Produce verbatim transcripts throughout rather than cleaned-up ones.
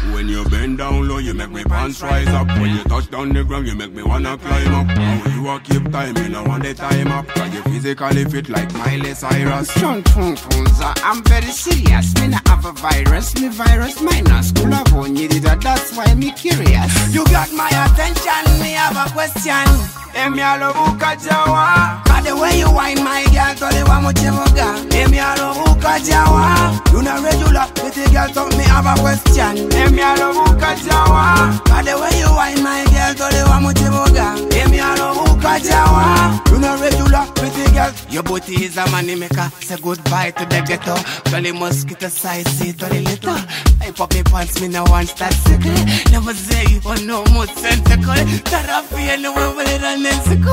When you bend down low, you make me pants rise up. When you touch down the ground, you make me wanna climb up. How you a keep time, you know want the time up. Cause you physically fit like Miley Cyrus. Chunk fun funza, I'm very serious. Me not have a virus, me virus minus. Cool of on you did that, that's why me curious. You got my attention, me have a question. Emi alobuka jawa. Cause the way you wine my girl, tell you how much you got. Emi alobuka jawa. You not regular, pretty girl, tell me have a question. Emi alobuka jawa. Cause the way you wine my girl, tell you how much you got. Emi alobuka jawa. You not regular, pretty girl. Your booty is a money maker. Say goodbye to the ghetto. Jolly mosquito size, see to the little. I pop me pants, me no want that sickle. Never say you want no more sensical. Therapy and the way with it and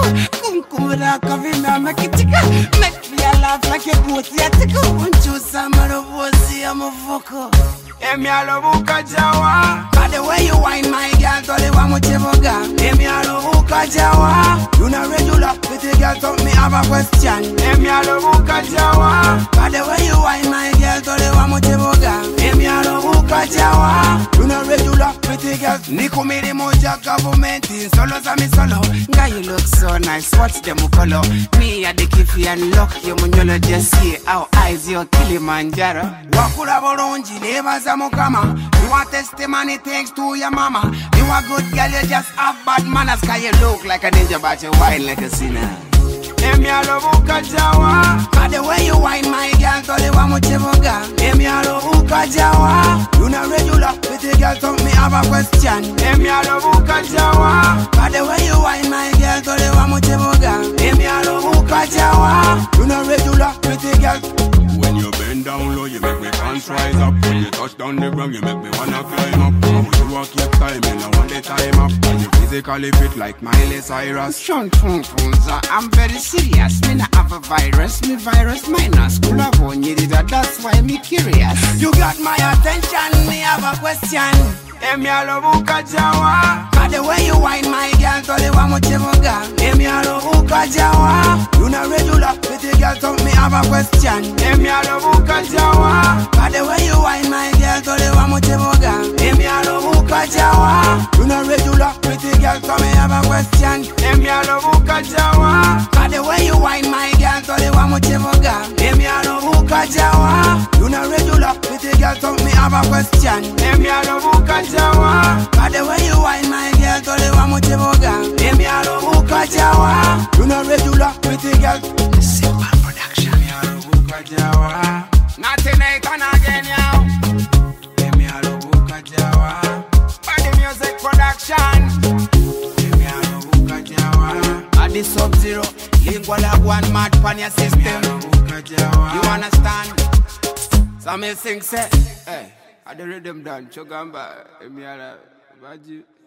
Kum kum raka vina make it tika. Make me a laugh like a boat ya tika. Unchu samaro bosi I'm a vocal. Emi alobuka jawa. Cause the way you wine my girl, tell you how much you got. Emi alobuka jawa. You not regular, pretty girl, tell me have a question. Emi alobuka jawa. Cause the way you wine my girl, tell you how much you got. Emi alobuka jawa. You not regular, pretty girl. Niku miri moja government in solo za mi solo. Guy you look so nice, what's the color? Me a the kiffy and lock you munyolo just see how eyes your Kilimanjaro. Wakula bolonji never zamokama. You want testimony thanks to your mama. You a good girl, you just have bad manners. Cause you look like a ninja but you whine like a sinner. Emi alobuka jawa. Cause the way you wine my girl, tell you how much you got. Emi alobuka jawa. You not regular, pretty girl, tell me have a question. Emi alobuka jawa. Cause the way you wine my girl, tell you how much you got. Emi alobuka jawa. You not regular, pretty girl. When you bend down low, you make me pants rise up. When you touch down the ground, you make me wanna climb up. How you a keep time, you know want the time up. And you physically fit like Miley Cyrus. Chunk fun funza, I'm very serious. Me not have a virus, me virus minus. Cool of on you did that, that's why me curious. You got my attention, me have a question. Emi alobuka jawa. Cause the way you wine my girl, tell you how much you got. Emi alobuka jawa. You not regular, pretty girl, tell me have a question. Emi alobuka jawa. Cause the way you wine my girl, tell you how much you got. Emi alobuka jawa. You not regular, pretty girl, tell me have a question. Emi alobuka jawa. Cause the way you wine my girl, tell you how much you got. Emi alobuka jawa. You not regular, pretty girl, tell me have a question. Emi alobuka jawa. Cause the way you wine my girl, tell you how much you got. Emi alobuka jawa. You not regular, pretty girl. Simple production. Emi alobuka jawa. Nothing I can again now. Emi alobuka jawa. Body music production. Emi alobuka jawa. At the Sub-Zero, lingua like one mad pan your system. Emi alobuka jawa. You understand? Some may sing say, hey. I the rhythm done, Chogamba, Emiara, Baji.